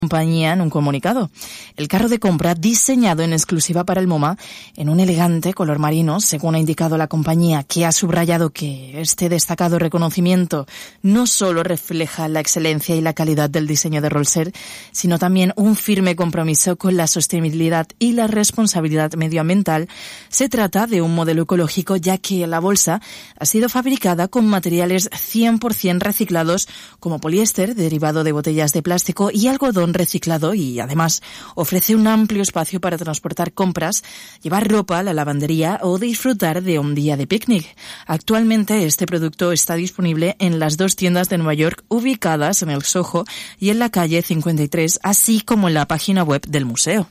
compañía en un comunicado. El carro de compra, diseñado en exclusiva para el MoMA en un elegante color marino, según ha indicado la compañía, que ha subrayado que este destacado reconocimiento no solo refleja la excelencia y la calidad del diseño de Rolls-Royce, sino también un firme compromiso con la sostenibilidad y la responsabilidad medioambiental. Se trata de un modelo ecológico, ya que la bolsa ha sido fabricada con materiales 100% reciclados, como poliéster, derivado de botellas de plástico, y algodón reciclado, y además ofrece un amplio espacio para transportar compras, llevar ropa a la lavandería o disfrutar de un día de picnic. Actualmente este producto está disponible en las 2 tiendas de Nueva York ubicadas en el Soho y en la calle 53, así como en la página web del museo.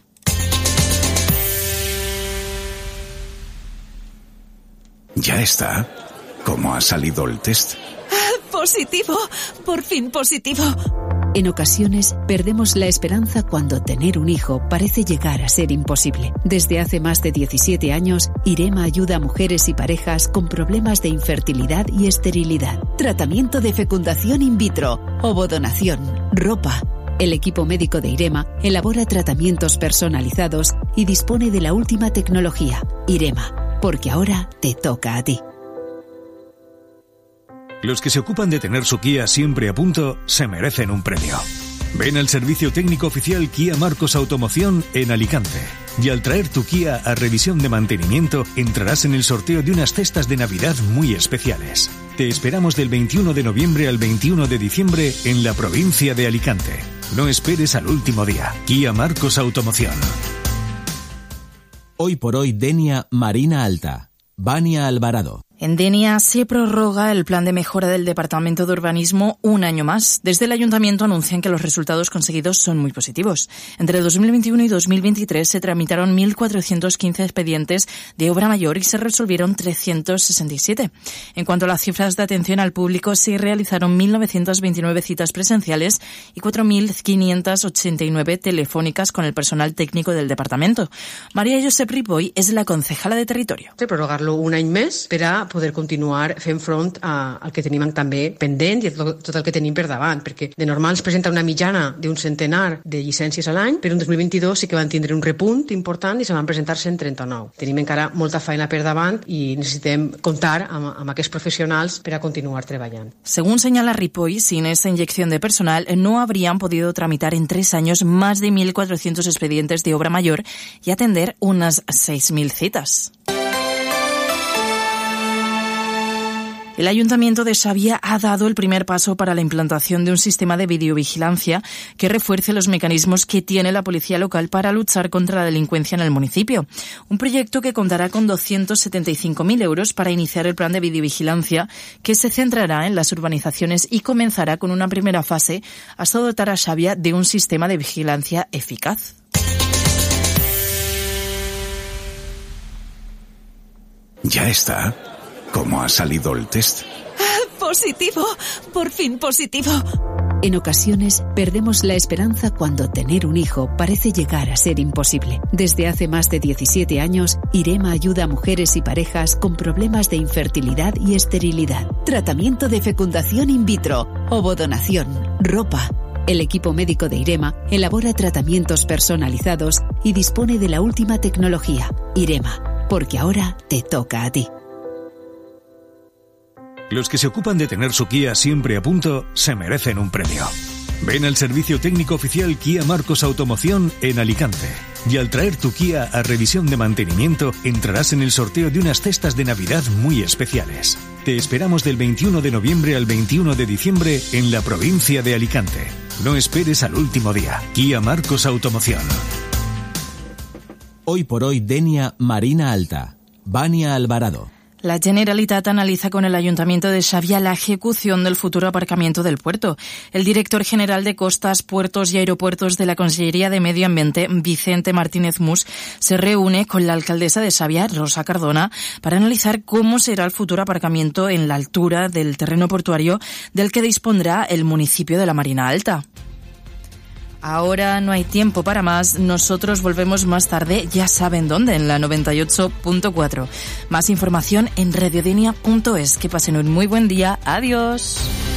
Ya está. ¿Cómo ha salido el test? ¡Positivo! ¡Por fin positivo! En ocasiones perdemos la esperanza cuando tener un hijo parece llegar a ser imposible. Desde hace más de 17 años, IREMA ayuda a mujeres y parejas con problemas de infertilidad y esterilidad. Tratamiento de fecundación in vitro, ovodonación, ropa. El equipo médico de IREMA elabora tratamientos personalizados y dispone de la última tecnología. IREMA, porque ahora te toca a ti. Los que se ocupan de tener su Kia siempre a punto se merecen un premio. Ven al servicio técnico oficial Kia Marcos Automoción en Alicante. Y al traer tu Kia a revisión de mantenimiento, entrarás en el sorteo de unas cestas de Navidad muy especiales. Te esperamos del 21 de noviembre al 21 de diciembre en la provincia de Alicante. No esperes al último día. Kia Marcos Automoción. Hoy por hoy, Denia Marina Alta. Vania Alvarado. En Denia se prorroga el plan de mejora del Departamento de Urbanismo un año más. Desde el Ayuntamiento anuncian que los resultados conseguidos son muy positivos. Entre 2021 y 2023 se tramitaron 1.415 expedientes de obra mayor y se resolvieron 367. En cuanto a las cifras de atención al público, se realizaron 1.929 citas presenciales y 4.589 telefónicas con el personal técnico del departamento. María Josep Ripoll és la concejala de Territorio. Prorrogar-lo un any més per a poder continuar fent front al que tenim també pendent i tot el que tenim per davant, perquè de normal es presenta una mitjana d'un centenar de llicències a l'any, però en 2022 sí que van tindre un repunt important i se van presentar 139. Tenim encara molta feina per davant i necessitem comptar amb aquests professionals per a continuar treballant. Según señala Ripoll, sin esta inyección de personal no habrían podido tramitar en 3 años más de 1.400 expedientes de obra mayor y atender unas 6.000 citas. El Ayuntamiento de Xàbia ha dado el primer paso para la implantación de un sistema de videovigilancia que refuerce los mecanismos que tiene la policía local para luchar contra la delincuencia en el municipio. Un proyecto que contará con 275.000 euros para iniciar el plan de videovigilancia, que se centrará en las urbanizaciones y comenzará con una primera fase hasta dotar a Xàbia de un sistema de vigilancia eficaz. Ya está. ¿Cómo ha salido el test? ¡Positivo! ¡Por fin positivo! En ocasiones perdemos la esperanza cuando tener un hijo parece llegar a ser imposible. Desde hace más de 17 años, IREMA ayuda a mujeres y parejas con problemas de infertilidad y esterilidad. Tratamiento de fecundación in vitro, ovodonación, ropa. El equipo médico de IREMA elabora tratamientos personalizados y dispone de la última tecnología. IREMA, porque ahora te toca a ti. Los que se ocupan de tener su Kia siempre a punto se merecen un premio. Ven al servicio técnico oficial Kia Marcos Automoción en Alicante. Y al traer tu Kia a revisión de mantenimiento, entrarás en el sorteo de unas cestas de Navidad muy especiales. Te esperamos del 21 de noviembre al 21 de diciembre en la provincia de Alicante. No esperes al último día. Kia Marcos Automoción. Hoy por hoy, Denia Marina Alta. Vania Alvarado. La Generalitat analiza con el Ayuntamiento de Xàbia la ejecución del futuro aparcamiento del puerto. El director general de Costas, Puertos y Aeropuertos de la Consellería de Medio Ambiente, Vicente Martínez Mus, se reúne con la alcaldesa de Xàbia, Rosa Cardona, para analizar cómo será el futuro aparcamiento en la altura del terreno portuario del que dispondrá el municipio de la Marina Alta. Ahora no hay tiempo para más, nosotros volvemos más tarde, ya saben dónde, en la 98.4. Más información en radiodenia.es. Que pasen un muy buen día, adiós.